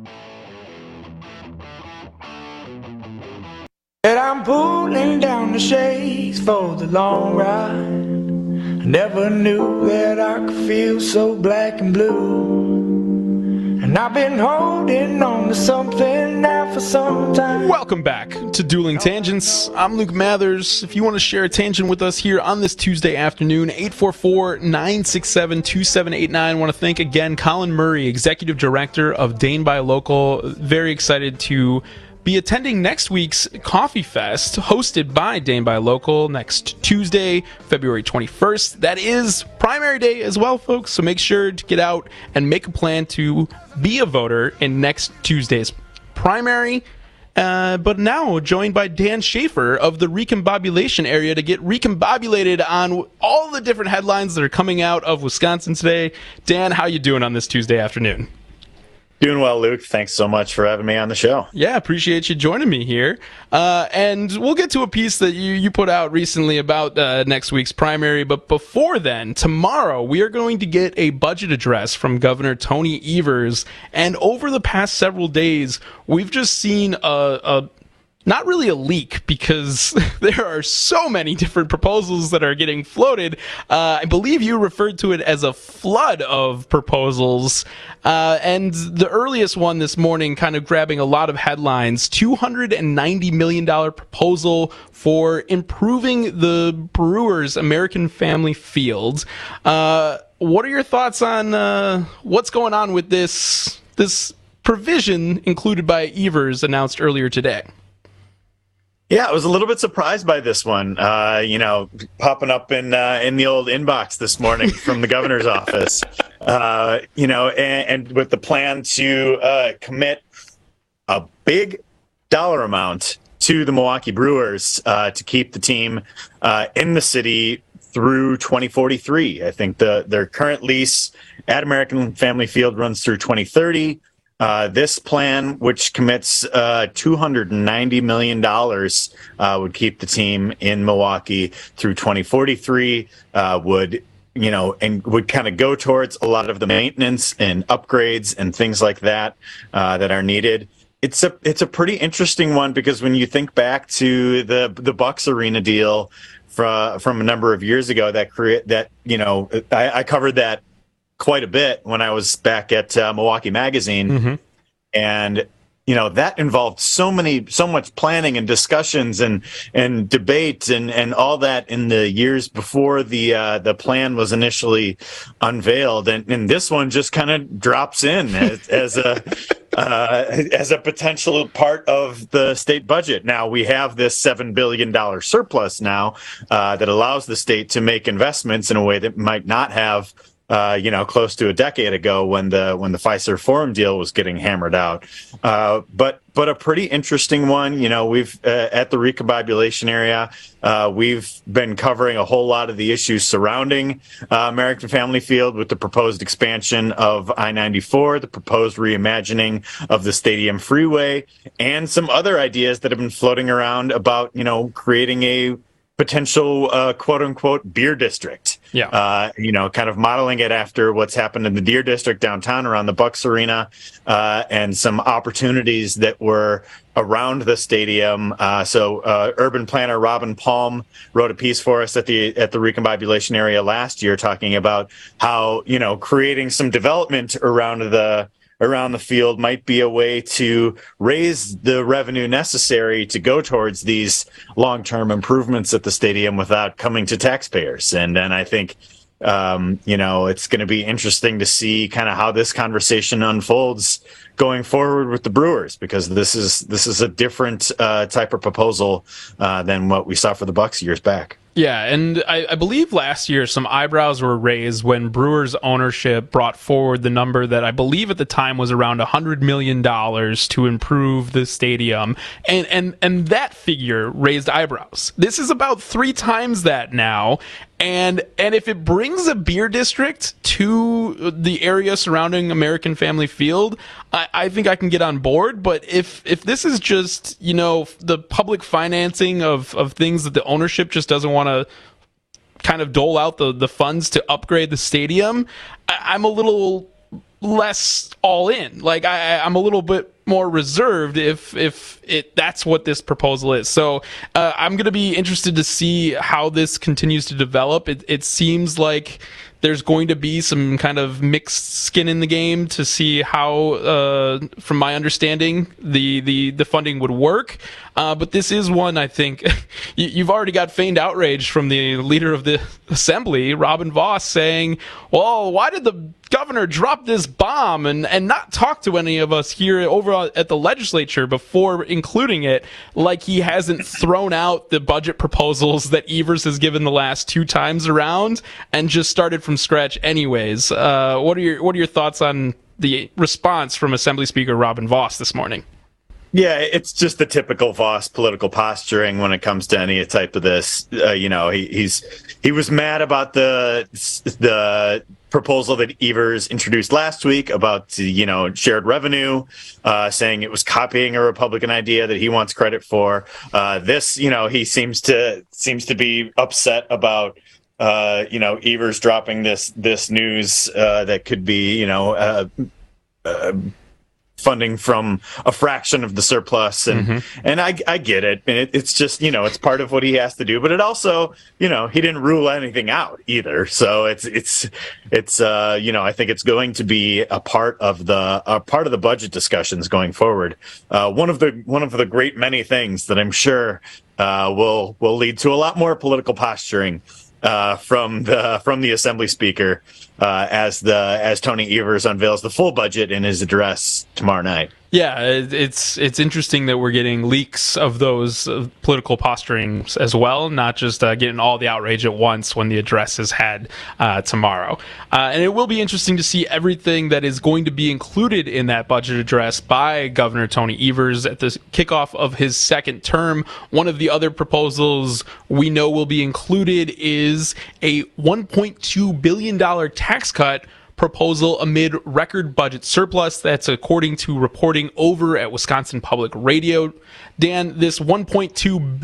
And I'm pulling down the shades for the long ride. I never knew that I could feel so black and blue. And I've been holding on to something now for some time. Welcome back to Dueling Tangents. I'm Luke Mathers. If you want to share a tangent with us here on this Tuesday afternoon, 844-967-2789. I want to thank again Colin Murray, Executive Director of Dane Buy Local. Very excited to be attending next week's Coffee Fest, hosted by Dane Buy Local next Tuesday, February 21st. That is primary day as well, folks, so make sure to get out and make a plan to be a voter in next Tuesday's primary. But now joined by Dan Schaefer of the Recombobulation area to get recombobulated on all the different headlines that are coming out of Wisconsin today. Dan, how you doing on this Tuesday afternoon? Doing well, Luke. Thanks so much for having me on the show. Yeah, appreciate you joining me here. And we'll get to a piece that you put out recently about next week's primary. But before then, tomorrow, we are going to get a budget address from Governor Tony Evers. And over the past several days, we've just seen not really a leak, because there are so many different proposals that are getting floated. I believe you referred to it as a flood of proposals. And the earliest one this morning, kind of grabbing a lot of headlines, $290 million proposal for improving the Brewers American Family Field. What are your thoughts on what's going on with this provision included by Evers announced earlier today? Yeah, I was a little bit surprised by this one, popping up in the old inbox this morning from the governor's office, and with the plan to commit a big dollar amount to the Milwaukee Brewers to keep the team in the city through 2043. I think their current lease at American Family Field runs through 2030. This plan, which commits $290 million, would keep the team in Milwaukee through 2043, would kind of go towards a lot of the maintenance and upgrades and things like that that are needed. It's a pretty interesting one, because when you think back to the Bucks Arena deal from a number of years ago, I covered that quite a bit when I was back at Milwaukee Magazine. Mm-hmm. And, that involved so much planning and discussions and debate and all that in the years before the plan was initially unveiled. And this one just kind of drops in as a potential part of the state budget. Now we have this $7 billion surplus now that allows the state to make investments in a way that might not have close to a decade ago when the Fiserv Forum deal was getting hammered out. But a pretty interesting one. We've at the recombobulation area, we've been covering a whole lot of the issues surrounding American Family Field with the proposed expansion of I-94, the proposed reimagining of the Stadium Freeway, and some other ideas that have been floating around about, creating a potential quote unquote beer district. Yeah. Kind of modeling it after what's happened in the Deer District downtown around the Bucks Arena, and some opportunities that were around the stadium. So urban planner Robin Palm wrote a piece for us at the recombobulation area last year, talking about how, creating some development around the field might be a way to raise the revenue necessary to go towards these long-term improvements at the stadium without coming to taxpayers. And then I think, it's going to be interesting to see kind of how this conversation unfolds going forward with the Brewers, because this is a different type of proposal than what we saw for the Bucks years back. Yeah, and I believe last year some eyebrows were raised when Brewers ownership brought forward the number that I believe at the time was around $100 million to improve the stadium, and that figure raised eyebrows. This is about 3 times that now. And if it brings a beer district to the area surrounding American Family Field, I think I can get on board. But if this is just, the public financing of things that the ownership just doesn't want to kind of dole out the funds to upgrade the stadium, I'm a little less all in. Like I'm a little bit more reserved if that's what this proposal is. So I'm going to be interested to see how this continues to develop. It seems like there's going to be some kind of mixed skin in the game to see how, from my understanding, the funding would work. But this is one, I think, you've already got feigned outrage from the leader of the assembly, Robin Vos, saying, well, why did the governor drop this bomb and not talk to any of us here over at the legislature before including it, like he hasn't thrown out the budget proposals that Evers has given the last 2 times around and just started from scratch anyways. What are your thoughts on the response from Assembly Speaker Robin Vos this morning? Yeah, it's just the typical Vos political posturing when it comes to any type of this. He was mad about the proposal that Evers introduced last week about, shared revenue, saying it was copying a Republican idea that he wants credit for. This, he seems to be upset about, Evers dropping this news that could be, funding from a fraction of the surplus, and I get it. And it's just, it's part of what he has to do, but it also, he didn't rule anything out either. So it's I think it's going to be a part of the budget discussions going forward. One of the great many things that I'm sure will lead to a lot more political posturing from the Assembly Speaker as Tony Evers unveils the full budget in his address tomorrow night. Yeah, it's interesting that we're getting leaks of those political posturings as well, not just getting all the outrage at once when the address is had tomorrow. And it will be interesting to see everything that is going to be included in that budget address by Governor Tony Evers at the kickoff of his second term. One of the other proposals we know will be included is a $1.2 billion tax cut proposal amid record budget surplus. That's according to reporting over at Wisconsin Public Radio. Dan, this $1.2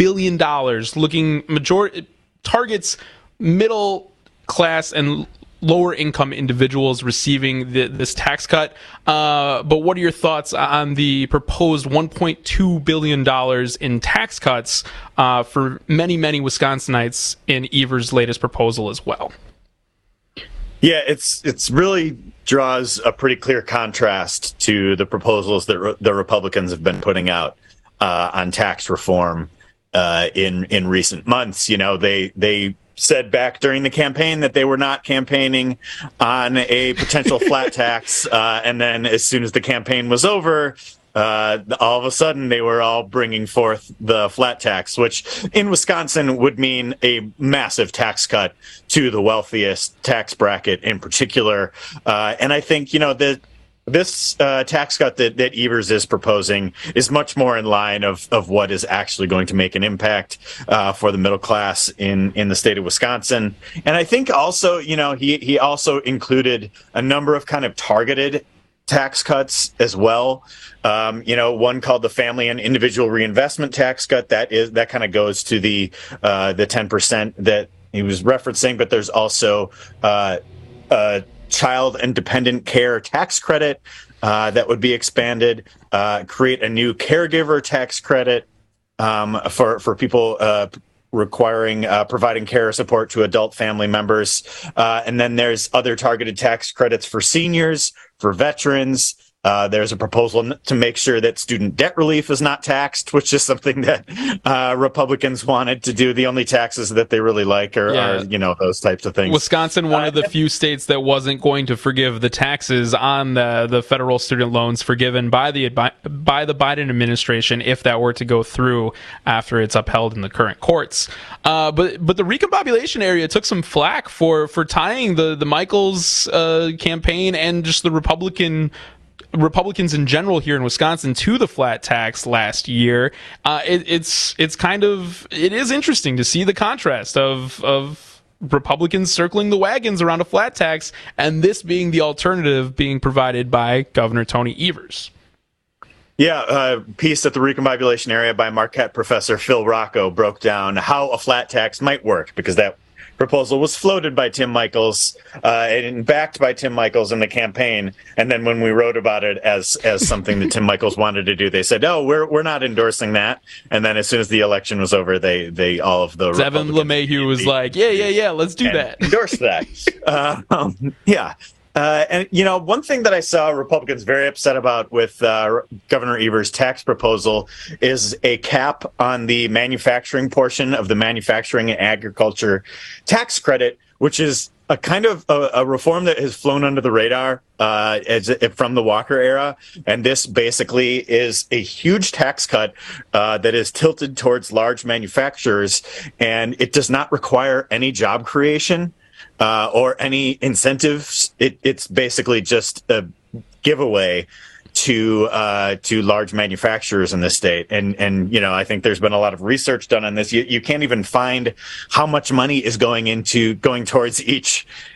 billion targets middle class and lower income individuals receiving this tax cut. But what are your thoughts on the proposed $1.2 billion in tax cuts for many, many Wisconsinites in Evers' latest proposal as well? Yeah, it's really draws a pretty clear contrast to the proposals that the Republicans have been putting out on tax reform in recent months. They said back during the campaign that they were not campaigning on a potential flat tax, and then as soon as the campaign was over, all of a sudden they were all bringing forth the flat tax, which in Wisconsin would mean a massive tax cut to the wealthiest tax bracket in particular. And I think, this tax cut that Evers is proposing is much more in line of what is actually going to make an impact for the middle class in the state of Wisconsin. And I think also, he also included a number of kind of targeted tax cuts as well. One called the Family and Individual Reinvestment Tax Cut. That kind of goes to the 10% that he was referencing, but there's also a child and dependent care tax credit that would be expanded, create a new caregiver tax credit for people providing care or support to adult family members. And then there's other targeted tax credits for seniors, for veterans. There's a proposal to make sure that student debt relief is not taxed, which is something that Republicans wanted to do. The only taxes that they really like are those types of things. Wisconsin, one of the few states that wasn't going to forgive the taxes on the federal student loans forgiven by the Biden administration if that were to go through after it's upheld in the current courts. But the recombobulation area took some flack for tying the Michaels campaign and just the Republicans in general here in Wisconsin to the flat tax last year. It is interesting to see the contrast of Republicans circling the wagons around a flat tax and this being the alternative being provided by Governor Tony Evers. Yeah, a piece at the Recombobulation Area by Marquette professor Phil Rocco broke down how a flat tax might work, because that proposal was floated by Tim Michaels and backed by Tim Michaels in the campaign. And then when we wrote about it as something that Tim Michaels wanted to do, they said, "Oh, we're not endorsing that." And then as soon as the election was over, they all of the Evan LeMahieu was like, "Yeah, let's do that." Endorse that. Yeah. And, one thing that I saw Republicans very upset about with Governor Evers' tax proposal is a cap on the manufacturing portion of the manufacturing and agriculture tax credit, which is a kind of a reform that has flown under the radar from the Walker era. And this basically is a huge tax cut that is tilted towards large manufacturers, and it does not require any job creation or any incentives. It's basically just a giveaway to large manufacturers in the state. And I think there's been a lot of research done on this. You can't even find how much money is going towards each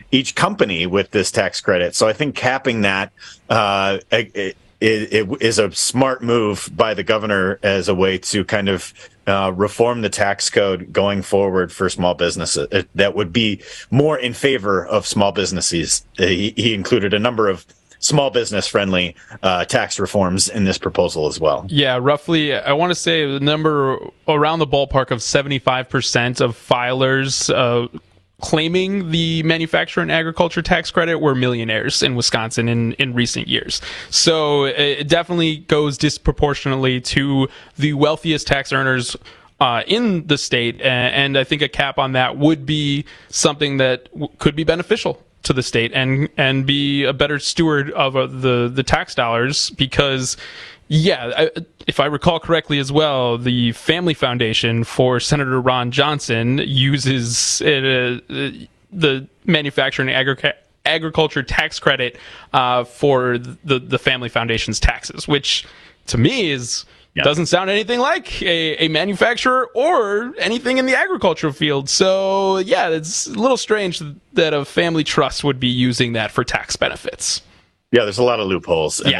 each company with this tax credit. So I think capping that it is a smart move by the governor as a way to kind of reform the tax code going forward for small businesses that would be more in favor of small businesses. He included a number of small business friendly tax reforms in this proposal as well. Yeah, roughly, I want to say the number around the ballpark of 75% of filers claiming the manufacturer and agriculture tax credit were millionaires in Wisconsin in recent years. So it definitely goes disproportionately to the wealthiest tax earners in the state, and I think a cap on that would be something that could be beneficial to the state and be a better steward of the tax dollars, because if I recall correctly as well, the Family Foundation for Senator Ron Johnson uses the manufacturing and agriculture tax credit for the Family Foundation's taxes, which to me doesn't sound anything like a manufacturer or anything in the agricultural field. So it's a little strange that a family trust would be using that for tax benefits. Yeah, there's a lot of loopholes, and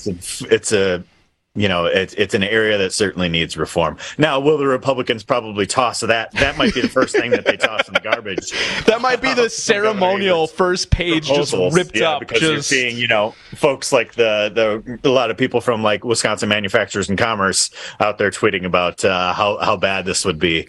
it's an area that certainly needs reform. Now, will the Republicans probably toss that? That might be the first thing that they toss in the garbage. That might be the ceremonial first page proposals, just ripped up. Because you're seeing, folks like a lot of people from like Wisconsin Manufacturers and Commerce out there tweeting about how bad this would be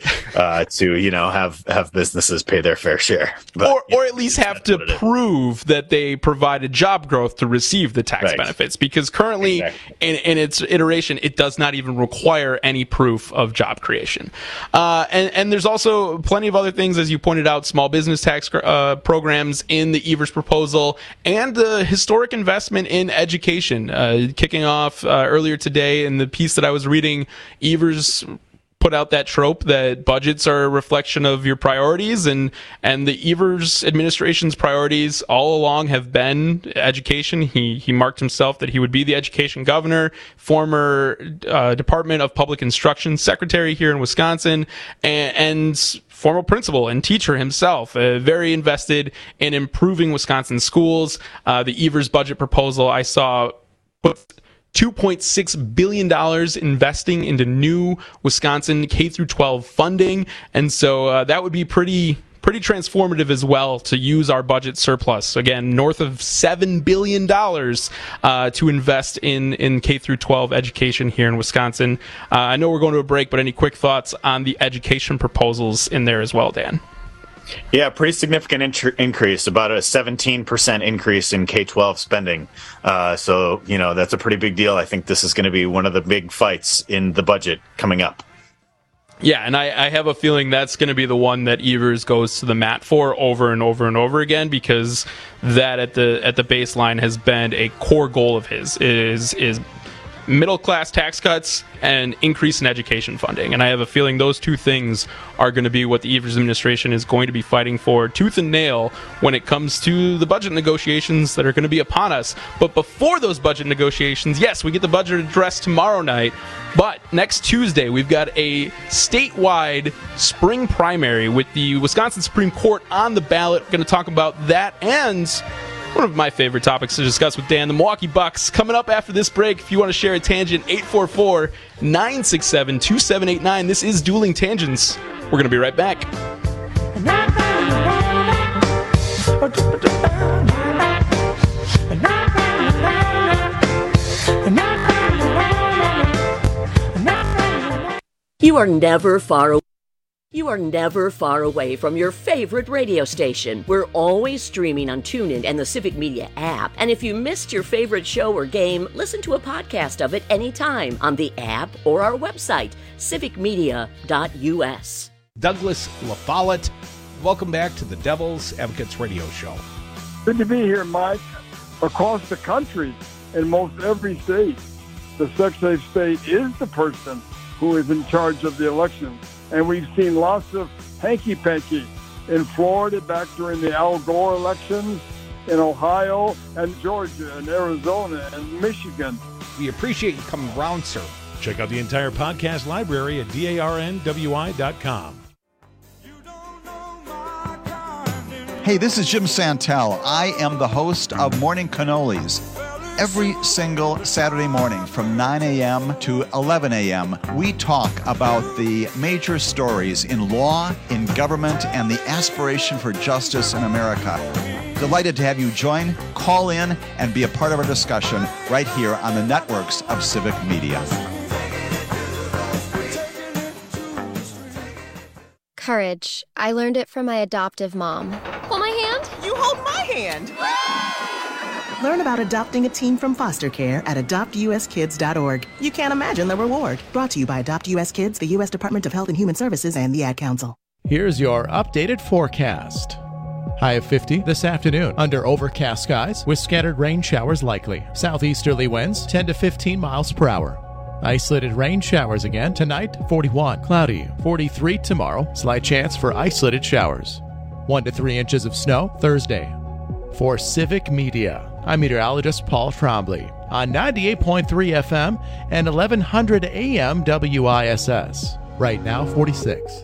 to have businesses pay their fair share, or at least have to prove that they provided job growth to receive the tax benefits, because currently in its iteration, it does not even require any proof of job creation. And there's also plenty of other things, as you pointed out, small business tax programs in the Evers proposal, and the historic investment in education. Kicking off earlier today in the piece that I was reading, Evers put out that trope that budgets are a reflection of your priorities, and the Evers administration's priorities all along have been education. He marked himself that he would be the education governor, former Department of Public Instruction secretary here in Wisconsin, and former principal and teacher himself, very invested in improving Wisconsin schools. The Evers budget proposal I saw put $2.6 billion investing into new Wisconsin K-12 funding. And so that would be pretty transformative as well, to use our budget surplus, again, north of $7 billion to invest in K-12 education here in Wisconsin. I know we're going to a break, but any quick thoughts on the education proposals in there as well, Dan? Yeah, pretty significant increase, about a 17% increase in K-12 spending. So, that's a pretty big deal. I think this is going to be one of the big fights in the budget coming up. Yeah, and I have a feeling that's going to be the one that Evers goes to the mat for over and over and over again, because that at the baseline has been a core goal of his, is middle class tax cuts and increase in education funding. And I have a feeling those two things are going to be what the Evers administration is going to be fighting for tooth and nail when it comes to the budget negotiations that are going to be upon us. But before those budget negotiations, yes, we get the budget address tomorrow night, but next Tuesday we've got a statewide spring primary with the Wisconsin Supreme Court on the ballot. We're going to talk about that and one of my favorite topics to discuss with Dan, the Milwaukee Bucks, coming up after this break. If you want to share a tangent, 844-967-2789. This is Dueling Tangents. We're going to be right back. You are never far away. You are never far away from your favorite radio station. We're always streaming on TuneIn and the Civic Media app. And if you missed your favorite show or game, listen to a podcast of it anytime on the app or our website, civicmedia.us. Douglas LaFollette, welcome back to the Devil's Advocates Radio Show. Good to be here, Mike. Across the country, in most every state, the Secretary of State is the person who is in charge of the election. And we've seen lots of hanky-panky in Florida back during the Al Gore elections, in Ohio and Georgia and Arizona and Michigan. We appreciate you coming around, sir. Check out the entire podcast library at darnwi.com. Hey, this is Jim Santel. I am the host of Morning Cannolis. Every single Saturday morning from 9 a.m. to 11 a.m., we talk about the major stories in law, in government, and the aspiration for justice in America. Delighted to have you join, call in, and be a part of our discussion right here on the networks of Civic Media. Courage. I learned it from my adoptive mom. Hold my hand. You hold my hand. Learn about adopting a teen from foster care at adoptuskids.org. You can't imagine the reward. Brought to you by Adopt US Kids, the U.S. Department of Health and Human Services, and the Ad Council. Here's your updated forecast. High of 50 this afternoon under overcast skies with scattered rain showers likely. Southeasterly winds 10 to 15 miles per hour. Isolated rain showers again tonight, 41. Cloudy, 43 tomorrow. Slight chance for isolated showers. 1 to 3 inches of snow Thursday. For Civic Media, I'm meteorologist Paul Trombley on 98.3 FM and 1100 AM WISS. Right now, 46.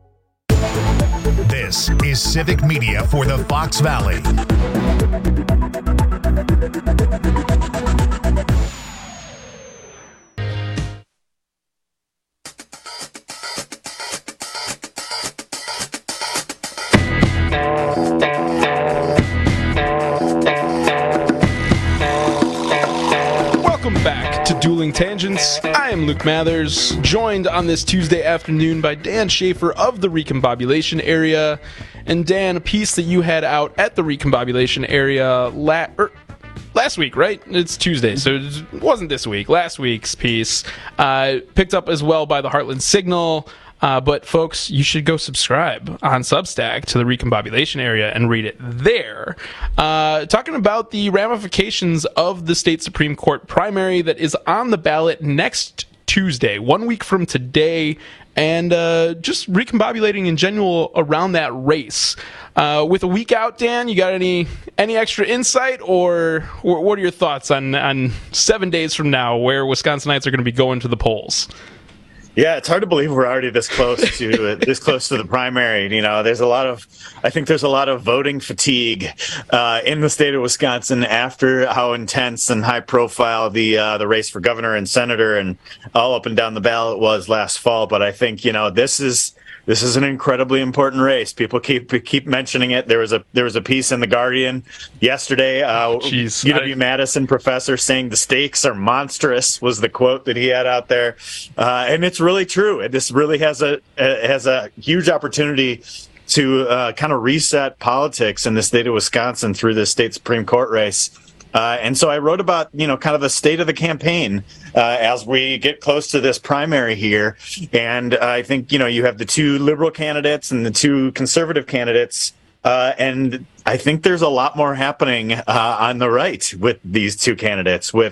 This is Civic Media for the Fox Valley. Dueling Tangents. I am Luke Mathers, joined on this Tuesday afternoon by Dan Schaefer of the Recombobulation Area. And Dan, a piece that you had out at the Recombobulation Area last week, right? It's Tuesday, so it wasn't this week. Last week's piece picked up as well by the Heartland Signal. But folks, you should go subscribe on Substack to the Recombobulation Area and read it there. Talking about the ramifications of the state Supreme Court primary that is on the ballot next Tuesday, 1 week from today, and just recombobulating in general around that race. With a week out, Dan, you got any extra insight, or what are your thoughts on 7 days from now where Wisconsinites are going to be going to the polls? Yeah, it's hard to believe we're already this close to the primary. You know, I think there's a lot of voting fatigue in the state of Wisconsin after how intense and high profile the race for governor and senator and all up and down the ballot was last fall. But I think, you know, this is an incredibly important race. People keep mentioning it. There was a piece in the Guardian yesterday. UW-Madison professor saying the stakes are monstrous was the quote that he had out there, and it's really true. This really has a huge opportunity to kind of reset politics in the state of Wisconsin through this state Supreme Court race. And so I wrote about, you know, kind of the state of the campaign as we get close to this primary here. And I think, you know, you have the two liberal candidates and the two conservative candidates. And I think there's a lot more happening on the right with these two candidates, with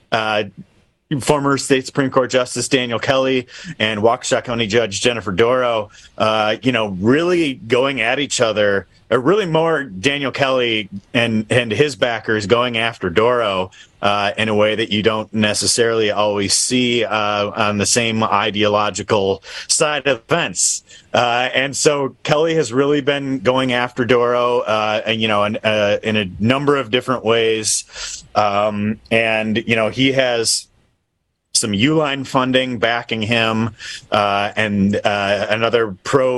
former state Supreme Court Justice Daniel Kelly and Waukesha County Judge Jennifer Dorow, you know, really going at each other. Or really more Daniel Kelly and his backers going after Dorow in a way that you don't necessarily always see on the same ideological side of the fence. And so Kelly has really been going after Dorow, and, you know, in a number of different ways. And, you know, he has some Uline funding backing him, and another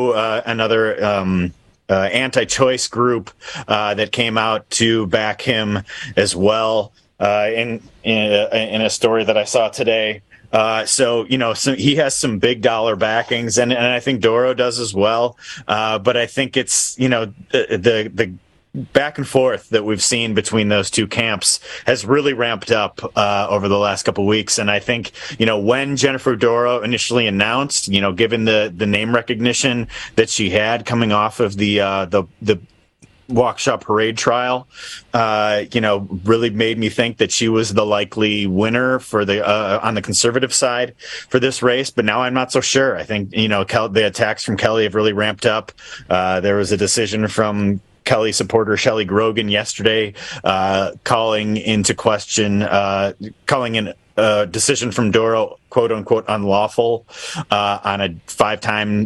anti-choice group that came out to back him as well in a story that I saw today. So, you know, he has some big dollar backings, and I think Dorow does as well. But I think it's, you know, the back and forth that we've seen between those two camps has really ramped up over the last couple of weeks. And I think, you know, when Jennifer Dorow initially announced, you know, given the name recognition that she had coming off of the Waukesha parade trial, you know, really made me think that she was the likely winner for the on the conservative side for this race. But now I'm not so sure. I think, you know, the attacks from Kelly have really ramped up. There was a decision from Kelly supporter Shelley Grogan yesterday calling into question, calling in a decision from Dorow, quote unquote, unlawful on a 5-time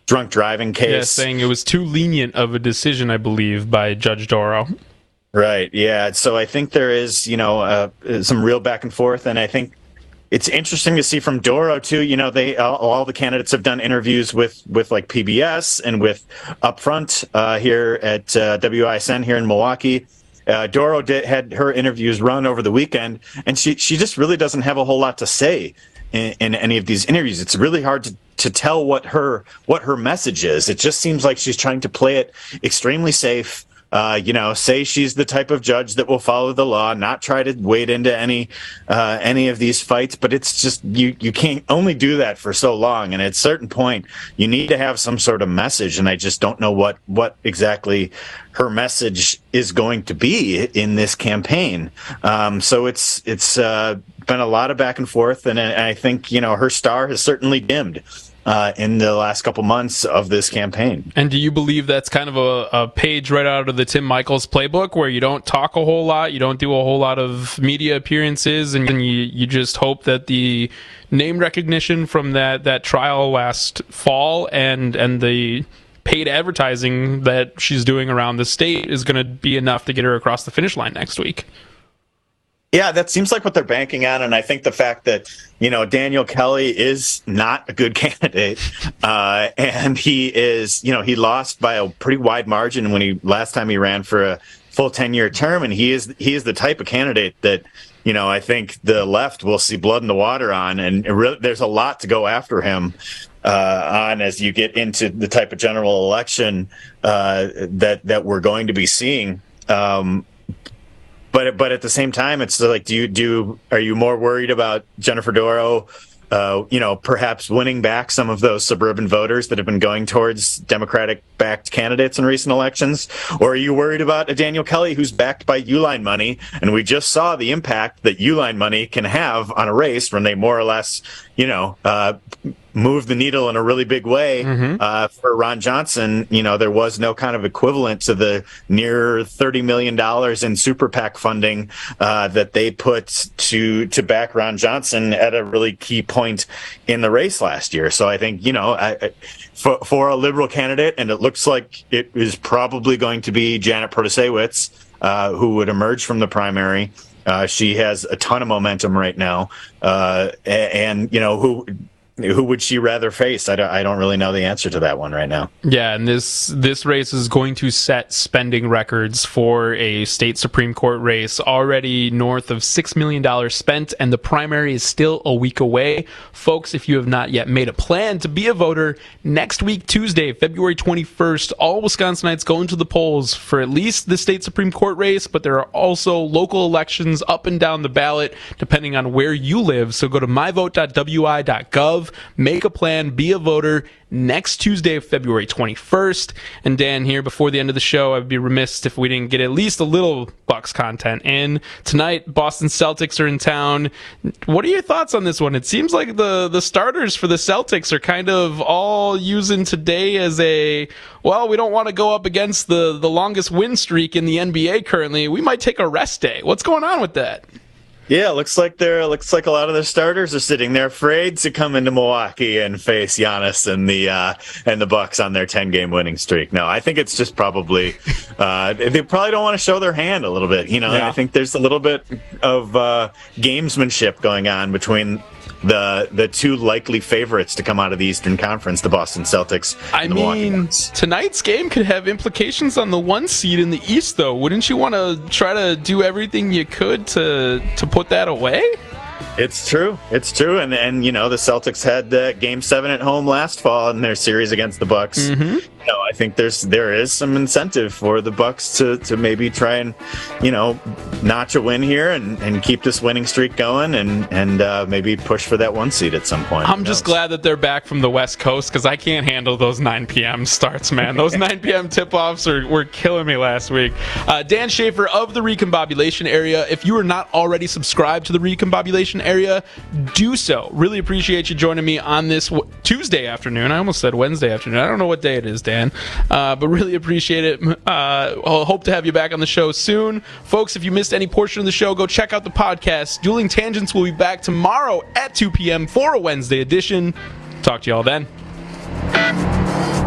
drunk driving case. Yeah, saying it was too lenient of a decision, I believe, by Judge Doro. Right. Yeah. So I think there is, some real back and forth, and I think it's interesting to see from Doro too. They all the candidates have done interviews with like PBS and with Upfront here at WISN here in Milwaukee. Doro had her interviews run over the weekend, and she just really doesn't have a whole lot to say in any of these interviews. It's really hard to tell what her message is. It just seems like she's trying to play it extremely safe. Say she's the type of judge that will follow the law, not try to wade into any of these fights. But it's just you can't only do that for so long. And at a certain point, you need to have some sort of message. And I just don't know what exactly her message is going to be in this campaign. So it's been a lot of back and forth, and I think her star has certainly dimmed in the last couple months of this campaign. And do you believe that's kind of a page right out of the Tim Michels playbook, where you don't talk a whole lot, you don't do a whole lot of media appearances, and you just hope that the name recognition from that trial last fall and the paid advertising that she's doing around the state is going to be enough to get her across the finish line next week? Yeah, that seems like what they're banking on, and I think the fact that Daniel Kelly is not a good candidate, and he is he lost by a pretty wide margin when last time he ran for a full 10-year term, and he is the type of candidate that I think the left will see blood in the water on, and there's a lot to go after him on as you get into the type of general election that we're going to be seeing. But at the same time, it's like, are you more worried about Jennifer Doro, perhaps winning back some of those suburban voters that have been going towards Democratic-backed candidates in recent elections? Or are you worried about a Daniel Kelly who's backed by Uline money? And we just saw the impact that Uline money can have on a race when they more or less, move the needle in a really big way. For Ron Johnson. There was no kind of equivalent to the near $30 million in super PAC funding that they put to back Ron Johnson at a really key point in the race last year. So I think, for a liberal candidate, and it looks like it is probably going to be Janet Protasiewicz, who would emerge from the primary. She has a ton of momentum right now. And who would she rather face? I don't really know the answer to that one right now. Yeah, and this race is going to set spending records for a state Supreme Court race. Already north of $6 million spent, and the primary is still a week away. Folks, if you have not yet made a plan to be a voter, next week, Tuesday, February 21st, all Wisconsinites going to the polls for at least the state Supreme Court race, but there are also local elections up and down the ballot, depending on where you live. So go to myvote.wi.gov. Make a plan, be a voter next Tuesday, February 21st. And Dan, here before the end of the show, I'd be remiss if we didn't get at least a little Bucks content in. Tonight, Boston Celtics are in town. What are your thoughts on this one? It seems like the starters for the Celtics are kind of all using today as we don't want to go up against the longest win streak in the NBA currently. We might take a rest day. What's going on with that? Yeah, looks like a lot of their starters are sitting there afraid to come into Milwaukee and face Giannis and the Bucks on their 10-game winning streak. No, I think it's just probably they probably don't want to show their hand a little bit. I think there's a little bit of gamesmanship going on between the two likely favorites to come out of the Eastern Conference, the Boston Celtics. I mean, tonight's game could have implications on the 1 seed in the East, though. Wouldn't you want to try to do everything you could to put that away? It's true. And the Celtics had Game 7 at home last fall in their series against the Bucks. Mm-hmm. I think there is some incentive for the Bucks to maybe try and notch a win here and keep this winning streak going and maybe push for that 1 seed at some point. I'm just glad that they're back from the West Coast, because I can't handle those 9 p.m. starts, man. Those 9 p.m. tip-offs were killing me last week. Dan Schaefer of the Recombobulation Area. If you are not already subscribed to the Recombobulation Area, do so. Really appreciate you joining me on this Tuesday afternoon. I almost said Wednesday afternoon. I don't know what day it is, Dan. But really appreciate it. I'll hope to have you back on the show soon. Folks, if you missed any portion of the show, go check out the podcast. Dueling Tangents will be back tomorrow at 2 p.m. for a Wednesday edition. Talk to you all then.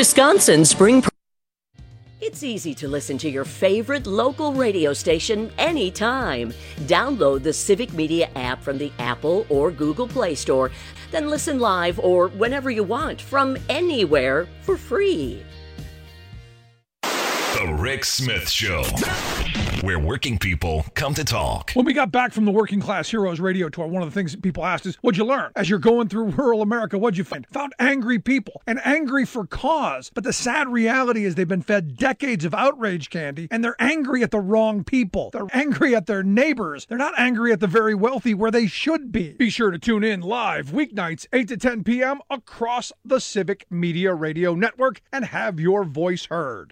Wisconsin Spring. It's easy to listen to your favorite local radio station anytime. Download the Civic Media app from the Apple or Google Play Store. Then listen live or whenever you want from anywhere for free. The Rick Smith Show, where working people come to talk. When we got back from the Working Class Heroes radio tour, one of the things that people asked is, what'd you learn? As you're going through rural America, what'd you find? Found angry people, and angry for cause. But the sad reality is they've been fed decades of outrage candy, and they're angry at the wrong people. They're angry at their neighbors. They're not angry at the very wealthy where they should be. Be sure to tune in live weeknights, 8 to 10 p.m. across the Civic Media Radio Network and have your voice heard.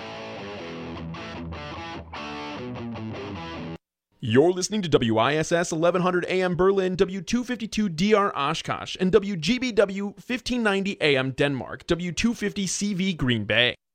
You're listening to WISS 1100 AM Berlin, W252 DR Oshkosh, and WGBW 1590 AM Denmark, W250 CV Green Bay.